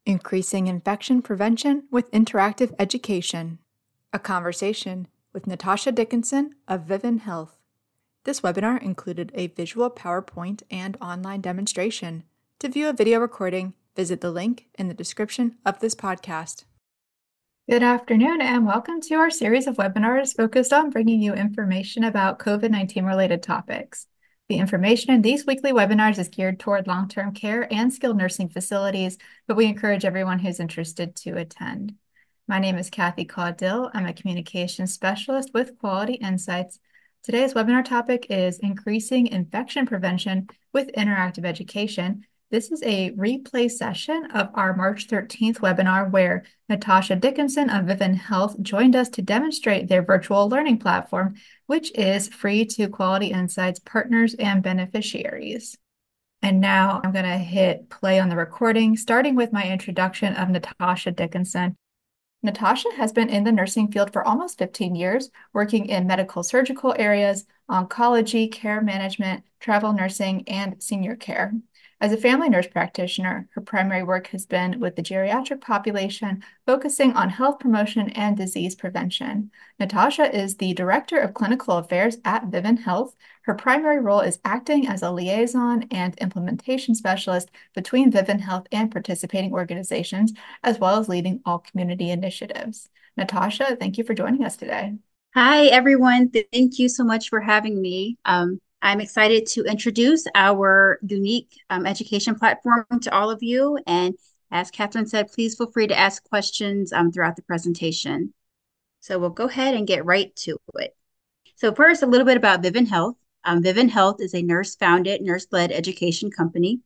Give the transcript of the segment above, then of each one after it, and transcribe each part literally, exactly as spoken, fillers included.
Increasing Infection Prevention with Interactive Education, a conversation with Natasha Dickinson of Vivint Health. This webinar included a visual PowerPoint and online demonstration. To view a video recording, visit the link in the description of this podcast. Good afternoon and welcome to our series of webinars focused on bringing you information about COVID nineteen related topics. The information in these weekly webinars is geared toward long-term care and skilled nursing facilities, but we encourage everyone who's interested to attend. My name is Kathy Caudill. I'm a communications specialist with Quality Insights. Today's webinar topic is increasing infection prevention with interactive education. This is a replay session of our March thirteenth webinar where Natasha Dickinson of Vivint Health joined us to demonstrate their virtual learning platform, which is free to Quality Insights partners and beneficiaries. And now I'm going to hit play on the recording, starting with my introduction of Natasha Dickinson. Natasha has been in the nursing field for almost fifteen years, working in medical surgical areas, oncology, care management, travel nursing, and senior care. As a family nurse practitioner, her primary work has been with the geriatric population, focusing on health promotion and disease prevention. Natasha is the Director of Clinical Affairs at Vivint Health. Her primary role is acting as a liaison and implementation specialist between Vivint Health and participating organizations, as well as leading all community initiatives. Natasha, thank you for joining us today. Hi, everyone. Thank you so much for having me. Um, I'm excited to introduce our unique um, education platform to all of you. And as Catherine said, please feel free to ask questions um, throughout the presentation. So we'll go ahead and get right to it. So first, a little bit about Vivint Health. Um, Vivint Health is a nurse-founded, nurse-led education company.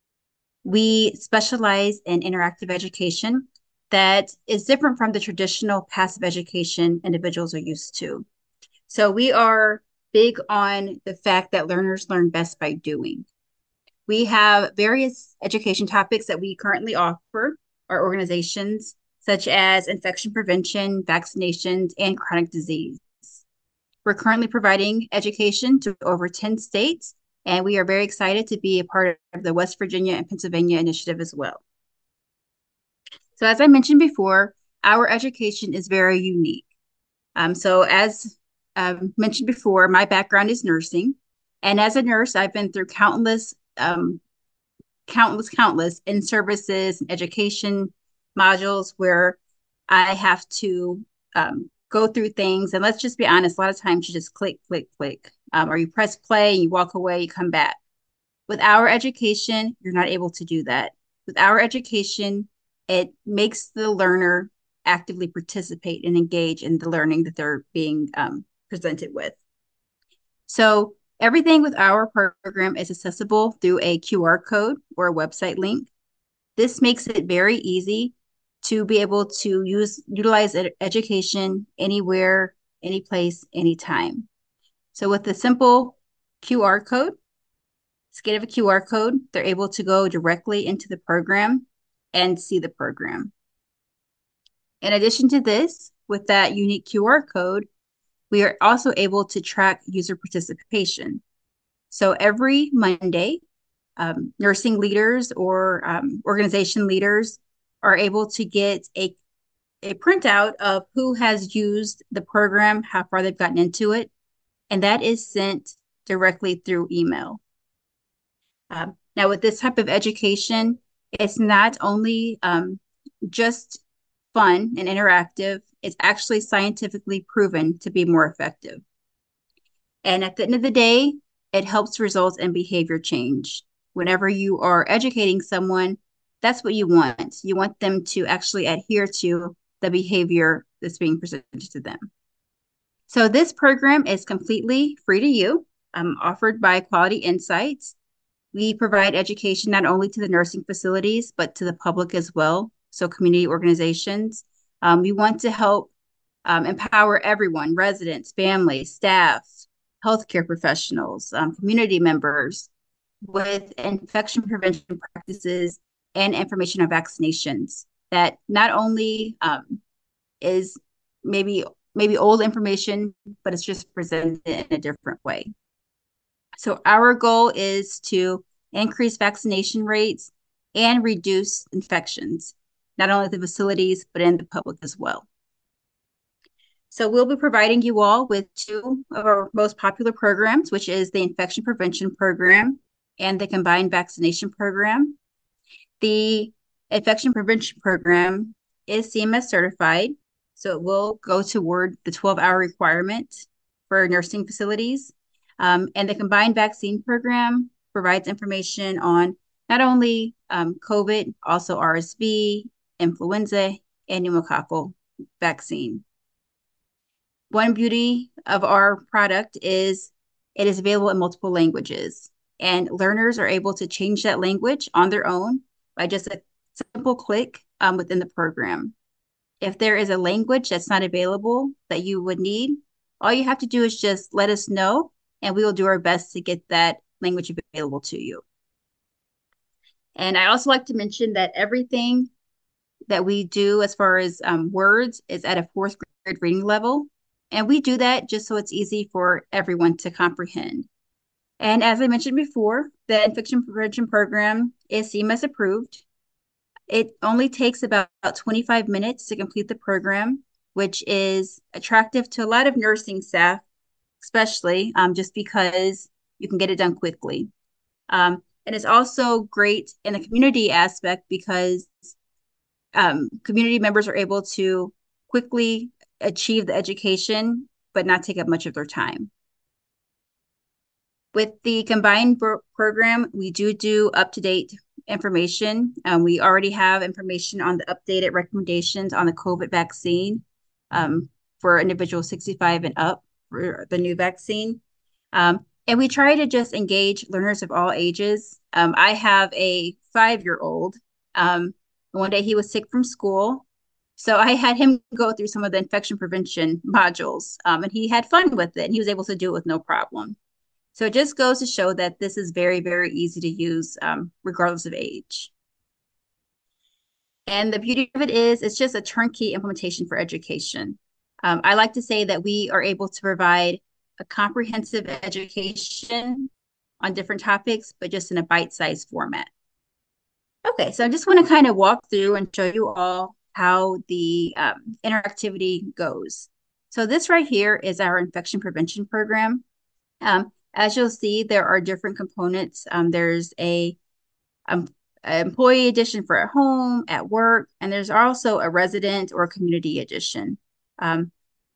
We specialize in interactive education that is different from the traditional passive education individuals are used to. So we are big on the fact that learners learn best by doing. We have various education topics that we currently offer our organizations, such as infection prevention, vaccinations, and chronic disease. We're currently providing education to over ten states, and we are very excited to be a part of the West Virginia and Pennsylvania initiative as well. So as I mentioned before, our education is very unique. Um, so as um, mentioned before, my background is nursing. And as a nurse, I've been through countless, um, countless, countless in-services and education modules where I have to um, go through things. And let's just be honest, a lot of times you just click, click, click, um, or you press play and you walk away, you come back. With our education, you're not able to do that. With our education, it makes the learner actively participate and engage in the learning that they're being um, presented with. So everything with our program is accessible through a Q R code or a website link. This makes it very easy to be able to use utilize ed- education anywhere, any place, anytime. So with the simple Q R code, scan of a Q R code, they're able to go directly into the program and see the program. In addition to this, with that unique Q R code, we are also able to track user participation. So every Monday, um, nursing leaders or um, organization leaders are able to get a, a printout of who has used the program, how far they've gotten into it, and that is sent directly through email. Um, now, with this type of education, it's not only um, just fun and interactive, it's actually scientifically proven to be more effective. And at the end of the day, it helps result in behavior change. Whenever you are educating someone, that's what you want. You want them to actually adhere to the behavior that's being presented to them. So this program is completely free to you, um, offered by Quality Insights. We provide education not only to the nursing facilities, but to the public as well. So community organizations. Um, we want to help um, empower everyone, residents, families, staff, healthcare professionals, um, community members with infection prevention practices and information on vaccinations that not only um, is maybe, maybe old information, but it's just presented in a different way. So our goal is to increase vaccination rates and reduce infections. not only the facilities, but in the public as well. So we'll be providing you all with two of our most popular programs, which is the Infection Prevention Program and the Combined Vaccination Program. The Infection Prevention Program is C M S certified, so it will go toward the twelve-hour requirement for nursing facilities. Um, and the Combined Vaccine Program provides information on not only um, COVID, also R S V, influenza, and pneumococcal vaccine. One beauty of our product is it is available in multiple languages, and learners are able to change that language on their own by just a simple click um, within the program. If there is a language that's not available that you would need, all you have to do is just let us know, and we will do our best to get that language available to you. And I also like to mention that everything that we do as far as um, words is at a fourth grade reading level. And we do that just so it's easy for everyone to comprehend. And as I mentioned before, the Infection Prevention Program is C M S approved. It only takes about twenty-five minutes to complete the program, which is attractive to a lot of nursing staff, especially um, just because you can get it done quickly. Um, and it's also great in the community aspect because um, community members are able to quickly achieve the education, but not take up much of their time. With the combined program, we do do up-to-date information. Um, we already have information on the updated recommendations on the COVID vaccine um, for individuals sixty-five and up for the new vaccine. Um, and we try to just engage learners of all ages. Um, I have a five-year-old. Um, one day he was sick from school, so I had him go through some of the infection prevention modules, um, and he had fun with it, and he was able to do it with no problem. So it just goes to show that this is very, very easy to use, um, regardless of age. And the beauty of it is, it's just a turnkey implementation for education. Um, I like to say that we are able to provide a comprehensive education on different topics, but just in a bite-sized format. Okay, so I just want to kind of walk through and show you all how the um, interactivity goes. So this right here is our infection prevention program. Um, as you'll see, there are different components. Um, there's a, um, an employee edition for at home, at work, and there's also a resident or community edition. Um,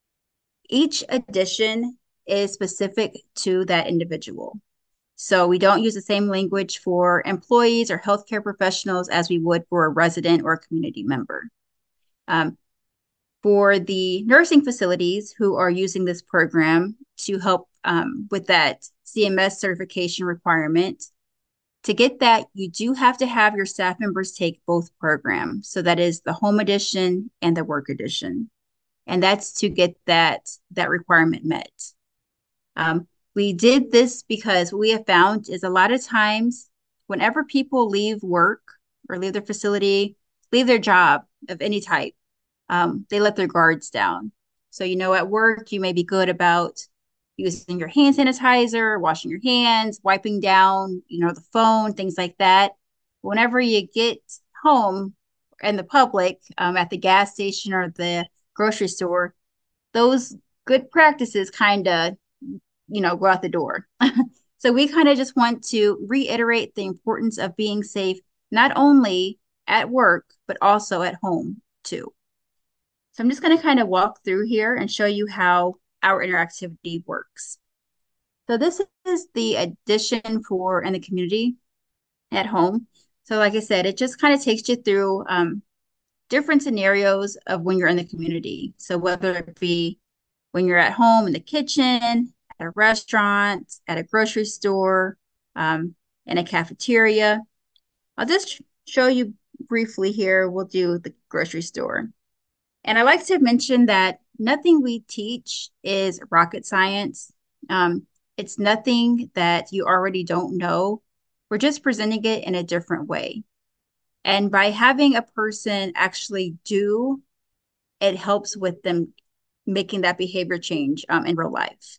each edition is specific to that individual. So we don't use the same language for employees or healthcare professionals as we would for a resident or a community member. Um, for the nursing facilities who are using this program to help um, with that C M S certification requirement, to get that, you do have to have your staff members take both programs. So that is the home edition and the work edition. And that's to get that, that requirement met. Um, we did this because what we have found is a lot of times whenever people leave work or leave their facility, leave their job of any type, um, they let their guards down. So, you know, at work, you may be good about using your hand sanitizer, washing your hands, wiping down, you know, the phone, things like that. Whenever you get home in the public, um, at the gas station or the grocery store, those good practices kind of, you know, go out the door. So we kind of just want to reiterate the importance of being safe, not only at work, but also at home too. So I'm just going to kind of walk through here and show you how our interactivity works. So this is the edition for in the community at home. So like I said, it just kind of takes you through um, different scenarios of when you're in the community. So whether it be when you're at home in the kitchen, at a restaurant, at a grocery store, um, in a cafeteria. I'll just show you briefly here. We'll do the grocery store. And I like to mention that nothing we teach is rocket science. Um, it's nothing that you already don't know. We're just presenting it in a different way. And by having a person actually do, it helps with them making that behavior change um, in real life.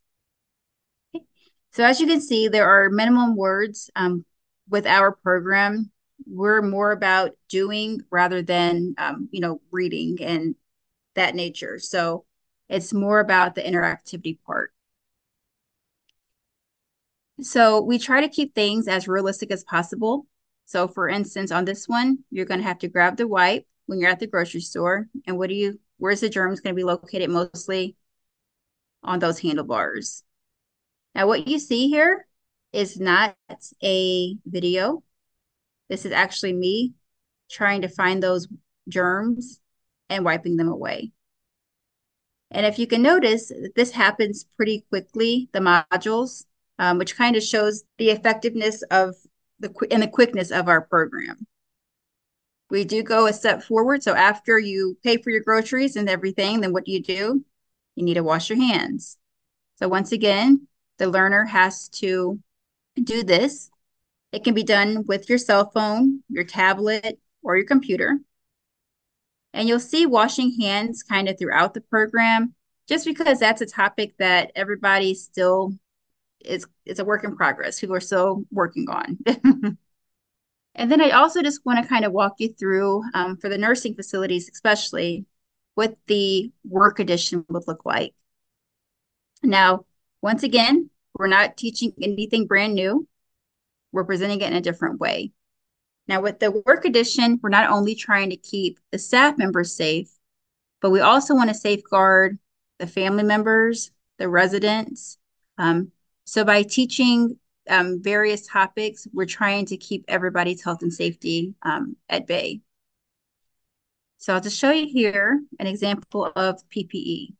Okay. So as you can see, there are minimum words um, with our program. we're more about doing rather than, um, you know, reading and that nature. So it's more about the interactivity part. So we try to keep things as realistic as possible. So for instance, on this one, you're going to have to grab the wipe when you're at the grocery store. And what do you, where's the germs going to be located mostly? On those handlebars. Now, what you see here is not a video. This is actually me trying to find those germs and wiping them away. And if you can notice, this happens pretty quickly, the modules, um, which kind of shows the effectiveness of the and the quickness of our program. We do go a step forward. So after you pay for your groceries and everything, then what do you do? You need to wash your hands. So once again, the learner has to do this. It can be done with your cell phone, your tablet, or your computer. And you'll see washing hands kind of throughout the program, just because that's a topic that everybody still is, it's a work in progress. People are still working on. And then I also just want to kind of walk you through, um, for the nursing facilities, especially, what the work edition would look like. Now, once again, we're not teaching anything brand new. We're presenting it in a different way. Now, with the work edition, we're not only trying to keep the staff members safe, but we also want to safeguard the family members, the residents. Um, so by teaching um, various topics, we're trying to keep everybody's health and safety um, at bay. So I'll just show you here an example of P P E.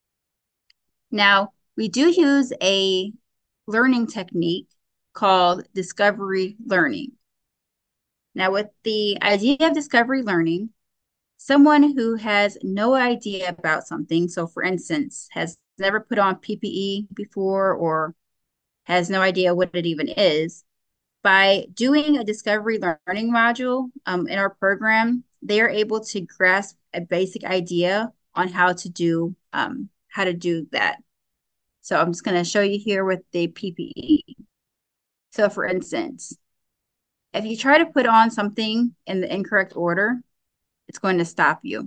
Now, we do use a learning technique called discovery learning. Now, with the idea of discovery learning, someone who has no idea about something, so for instance, has never put on P P E before or has no idea what it even is, by doing a discovery learning module um, in our program, they are able to grasp a basic idea on how to do um, how to do that. So I'm just going to show you here with the P P E. So for instance, if you try to put on something in the incorrect order, it's going to stop you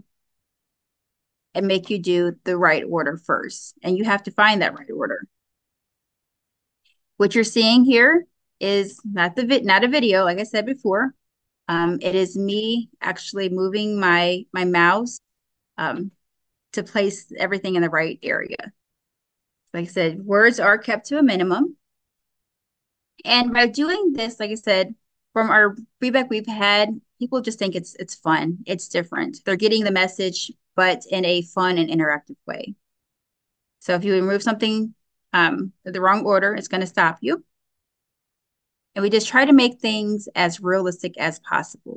and make you do the right order first. And you have to find that right order. What you're seeing here is not the vid not a video, like I said before. Um, it is me actually moving my, my mouse um, to place everything in the right area. Like I said, words are kept to a minimum. And by doing this, like I said, from our feedback we've had, people just think it's it's fun. It's different. They're getting the message, but in a fun and interactive way. So if you remove something um, in the wrong order, it's going to stop you. And we just try to make things as realistic as possible.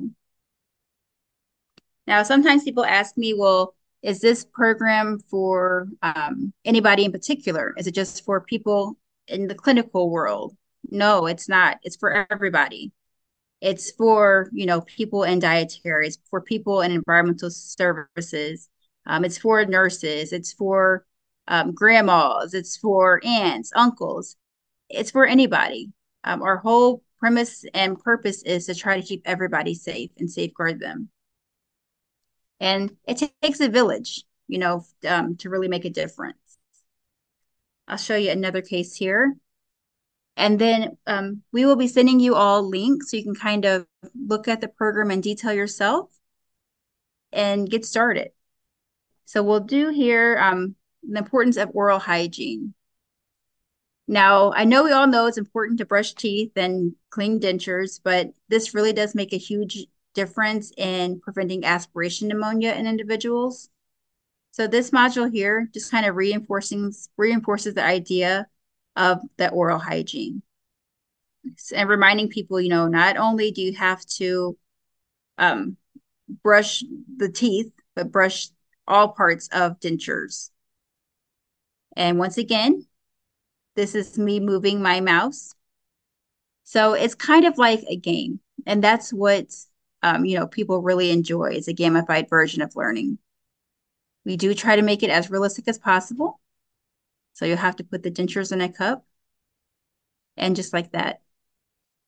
Now, sometimes people ask me, well, is this program for um, anybody in particular? Is it just for people in the clinical world? No, it's not. It's for everybody. It's for, you know, people in dietary, it's for people in environmental services. Um, it's for nurses. It's for um, grandmas. It's for aunts, uncles. It's for anybody. Um, our whole premise and purpose is to try to keep everybody safe and safeguard them. And it takes a village, you know, um, to really make a difference. I'll show you another case here. And then um, we will be sending you all links so you can kind of look at the program in detail yourself and get started. So we'll do here um, the importance of oral hygiene. Now, I know we all know it's important to brush teeth and clean dentures, but this really does make a huge difference in preventing aspiration pneumonia in individuals. So this module here just kind of reinforcing, reinforces the idea of the oral hygiene and reminding people, you know, not only do you have to um, brush the teeth, but brush all parts of dentures. And once again, this is me moving my mouse. So it's kind of like a game. And that's what, um, you know, people really enjoy, is a gamified version of learning. We do try to make it as realistic as possible. So you'll have to put the dentures in a cup. And just like that,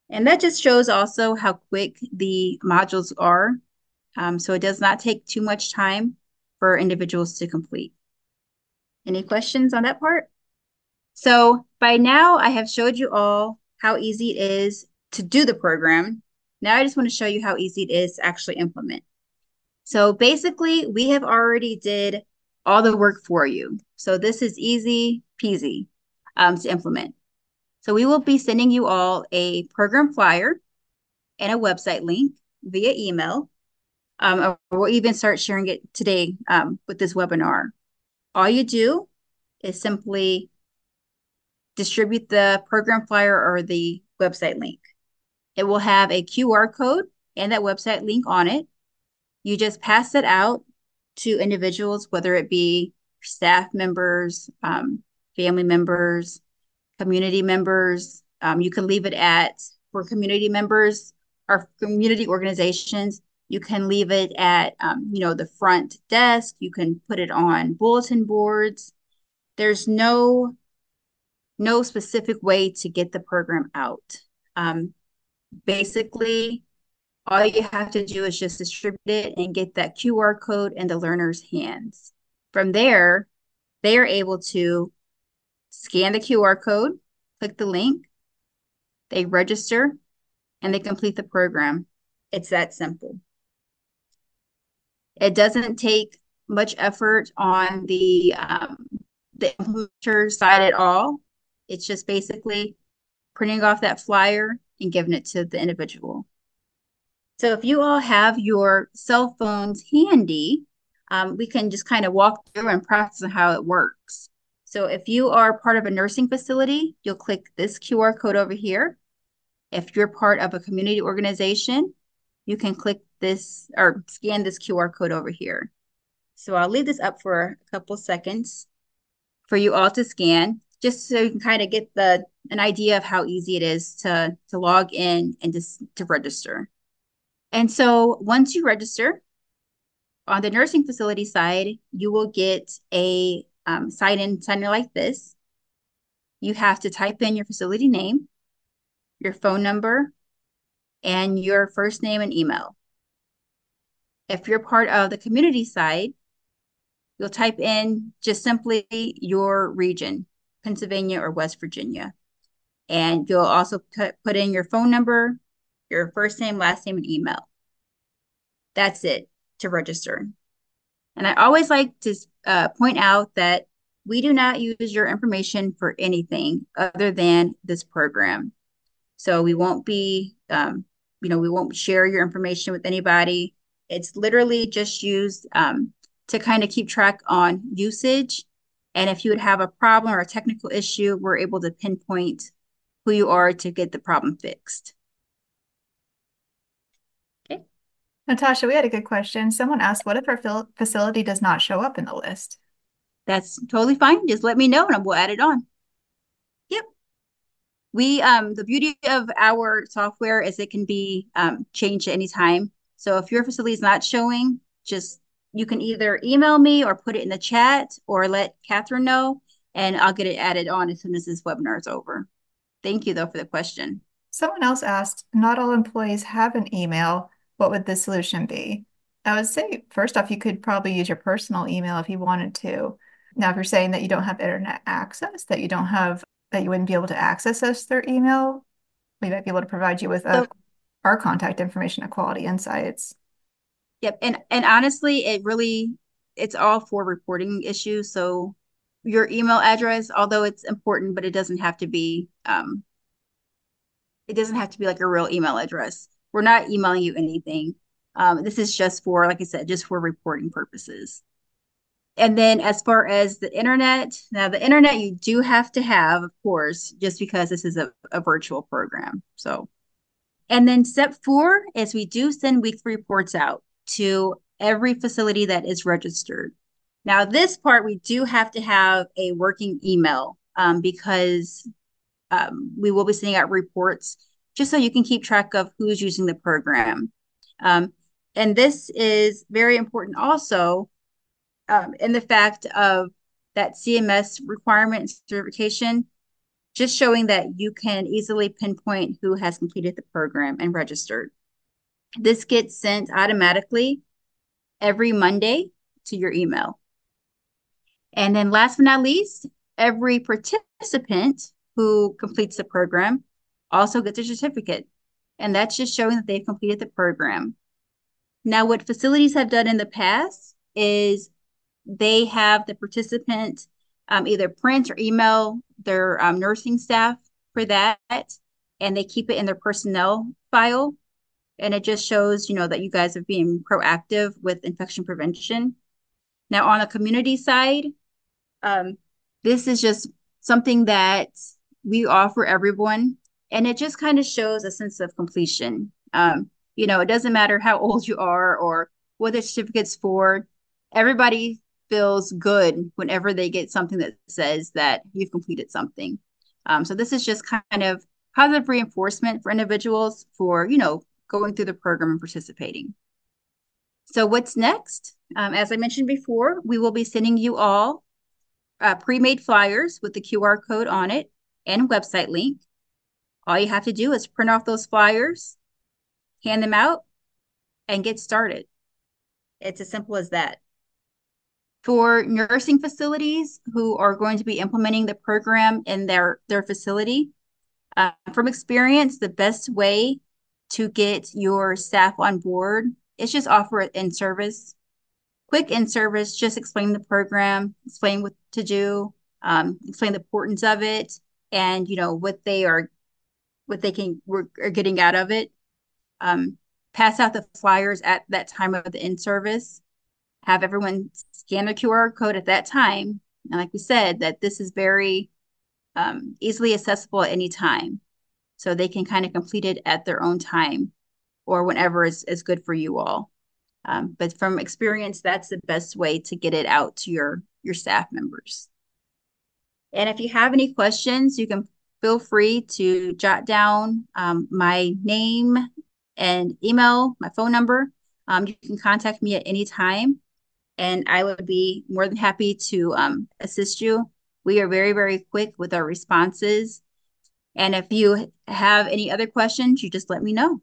And that just shows also how quick the modules are. Um, so it does not take too much time for individuals to complete. Any questions on that part? So by now I have showed you all how easy it is to do the program. Now I just want to show you how easy it is to actually implement. So basically we have already did all the work for you. So this is easy peasy um, to implement. So we will be sending you all a program flyer and a website link via email. Um, we'll even start sharing it today um, with this webinar. All you do is simply distribute the program flyer or the website link. It will have a Q R code and that website link on it. You just pass it out to individuals, whether it be staff members, um, family members, community members. Um, you can leave it at, for community members or community organizations, you can leave it at, um, you know, the front desk. You can put it on bulletin boards. There's no, no specific way to get the program out. Um, basically, all you have to do is just distribute it and get that Q R code in the learner's hands. From there, they are able to scan the Q R code, click the link, they register, and they complete the program. It's that simple. It doesn't take much effort on the, um, the implementer side at all. It's just basically printing off that flyer and giving it to the individual. So if you all have your cell phones handy, um, we can just kind of walk through and practice on how it works. So if you are part of a nursing facility, you'll click this Q R code over here. If you're part of a community organization, you can click this or scan this Q R code over here. So I'll leave this up for a couple seconds for you all to scan, just so you can kind of get the an idea of how easy it is to, to log in and just to register. And so once you register, on the nursing facility side, you will get a um, sign-in sign-in like this. You have to type in your facility name, your phone number, and your first name and email. If you're part of the community side, you'll type in just simply your region, Pennsylvania or West Virginia. And you'll also put in your phone number, your first name, last name, and email. That's it to register. And I always like to uh, point out that we do not use your information for anything other than this program. So we won't be, um, you know, we won't share your information with anybody. It's literally just used um, to kind of keep track on usage. And if you would have a problem or a technical issue, we're able to pinpoint who you are to get the problem fixed. Okay. Natasha, we had a good question. Someone asked, what if our facility does not show up in the list? That's totally fine. Just let me know and we'll add it on. Yep. We, um, the beauty of our software is it can be um, changed at any time. So if your facility is not showing, just, you can either email me or put it in the chat or let Catherine know, and I'll get it added on as soon as this webinar is over. Thank you though for the question. Someone else asked, not all employees have an email. What would the solution be? I would say, first off, you could probably use your personal email if you wanted to. Now, if you're saying that you don't have internet access, that you don't have, that you wouldn't be able to access us through email, we might be able to provide you with a, so, our contact information at Quality Insights. Yep. And, and honestly, it really, it's all for reporting issues. So your email address, although it's important, but it doesn't have to be, um, it doesn't have to be like a real email address. We're not emailing you anything. Um, this is just for, like I said, just for reporting purposes. And then as far as the internet, now the internet you do have to have, of course, just because this is a, a virtual program. So, and then step four is we do send weekly reports out to every facility that is registered. Now this part, we do have to have a working email um, because um, we will be sending out reports just so you can keep track of who's using the program. Um, and this is very important also um, in the fact of that C M S requirement certification. just showing that you can easily pinpoint who has completed the program and registered. This gets sent automatically every Monday to your email. And then last but not least, every participant who completes the program also gets a certificate. And that's just showing that they've completed the program. Now, what facilities have done in the past is they have the participant um, either print or email their um, nursing staff for that, and they keep it in their personnel file. And it just shows, you know, that you guys are being proactive with infection prevention. Now, on the community side, um, this is just something that we offer everyone, and it just kind of shows a sense of completion. Um, you know, it doesn't matter how old you are or what the certificate's for. Everybody feels good whenever they get something that says that you've completed something. Um, so this is just kind of positive reinforcement for individuals for, you know, going through the program and participating. So what's next? Um, as I mentioned before, we will be sending you all uh, pre-made flyers with the Q R code on it and website link. All you have to do is print off those flyers, hand them out, and get started. It's as simple as that. For nursing facilities who are going to be implementing the program in their, their facility, uh, from experience, the best way to get your staff on board is just offer it in service. Quick in service, just explain the program, explain what to do, um, explain the importance of it, and you know what they are, what they can are getting out of it. Um, pass out the flyers at that time of the in service. Have everyone scan the Q R code at that time. And like we said, that this is very um, easily accessible at any time. So they can kind of complete it at their own time or whenever is, is good for you all. Um, but from experience, that's the best way to get it out to your, your staff members. And if you have any questions, you can feel free to jot down um, my name and email, my phone number. Um, you can contact me at any time, and I would be more than happy to um, assist you. We are very, very quick with our responses. And if you have any other questions, you just let me know.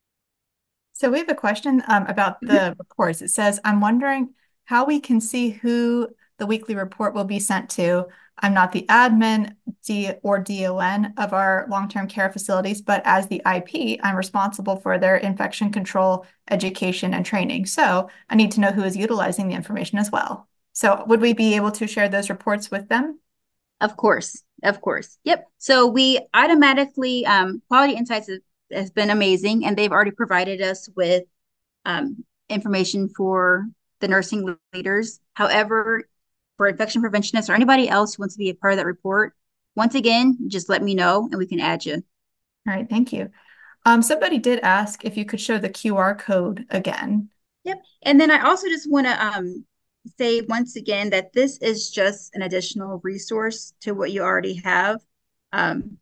So we have a question um, about the mm-hmm. reports. It says, I'm wondering how we can see who the weekly report will be sent to. I'm not the admin D or D O N of our long-term care facilities, but as the I P, I'm responsible for their infection control, education, and training. So I need to know who is utilizing the information as well. So would we be able to share those reports with them? Of course, of course. Yep. So we automatically, um, Quality Insights has, has been amazing, and they've already provided us with um, information for the nursing leaders. However, for infection preventionists or anybody else who wants to be a part of that report, once again, just let me know and we can add you. All right, thank you. Um, somebody did ask if you could show the Q R code again. Yep. And then I also just want to um, say once again that this is just an additional resource to what you already have. Um,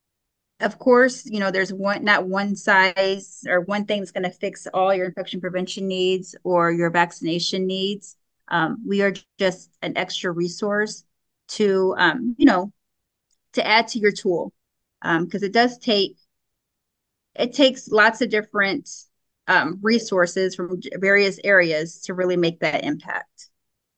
of course, you know, there's one, not one size or one thing that's going to fix all your infection prevention needs or your vaccination needs. Um, we are just an extra resource to, um, you know, to add to your tool, because um, it does take, it takes lots of different um, resources from various areas to really make that impact.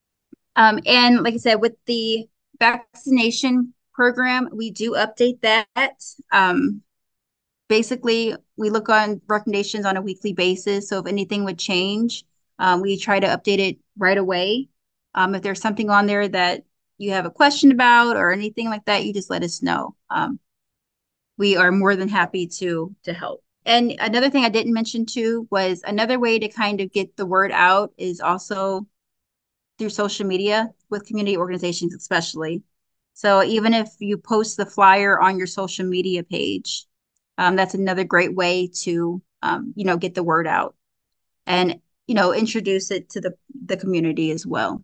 Um, and like I said, with the vaccination program, we do update that. Um, basically, we look on recommendations on a weekly basis. So if anything would change, um, we try to update it right away. Um, if there's something on there that you have a question about or anything like that, you just let us know. Um, we are more than happy to, to help. And another thing I didn't mention too was another way to kind of get the word out is also through social media with community organizations, especially. So even if you post the flyer on your social media page, um, that's another great way to, um, you know, get the word out and, you know, introduce it to the, the community as well.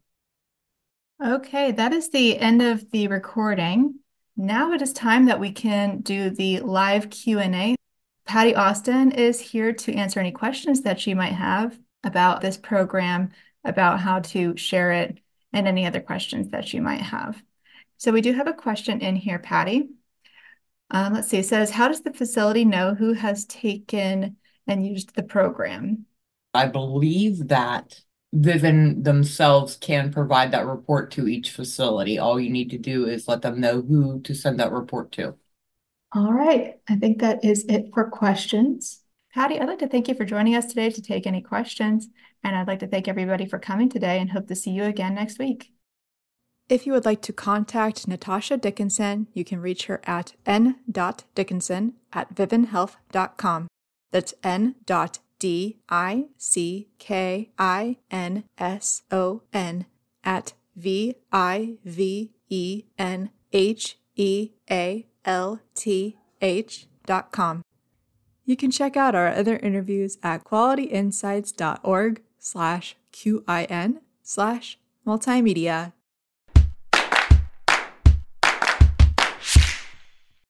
Okay, that is the end of the recording. Now it is time that we can do the live Q and A. Patty Austin is here to answer any questions that you might have about this program, about how to share it, and any other questions that you might have. So we do have a question in here, Patty. Um, let's see, it says, how does the facility know who has taken and used the program? I believe that Vivint themselves can provide that report to each facility. All you need to do is let them know who to send that report to. All right, I think that is it for questions. Patty, I'd like to thank you for joining us today to take any questions, and I'd like to thank everybody for coming today and hope to see you again next week. If you would like to contact Natasha Dickinson, you can reach her at n dot dickinson at vivin health dot com. That's n dot D I C K I N S O N at V I V E N H E A L T H dot com. You can check out our other interviews at qualityinsights dot org slash Q I N slash multimedia.